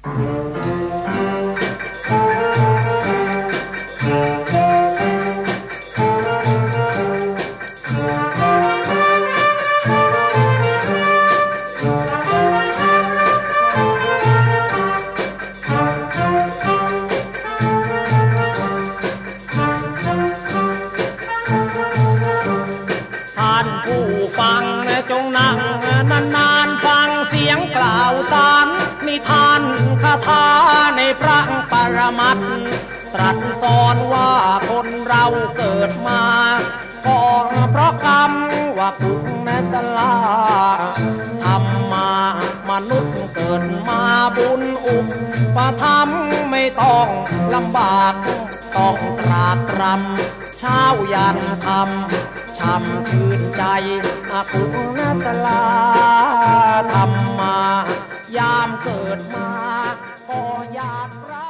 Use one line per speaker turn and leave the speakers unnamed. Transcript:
จงนั่งนานๆฟังเสียงกล่าวสารนิทานคาถาในพระปรมัตถ์ตรัสสอนว่าคนเราเกิดมาก็เพราะกรรมว่ากุศลทำมามนุษย์เกิดมาบุญอุปถัมภ์ไม่ต้องลำบากต้องตรากตรำเช้ายันค่ำช่ำชื่นใจอากุศลทำมายามเกิดมาก็อยากรัก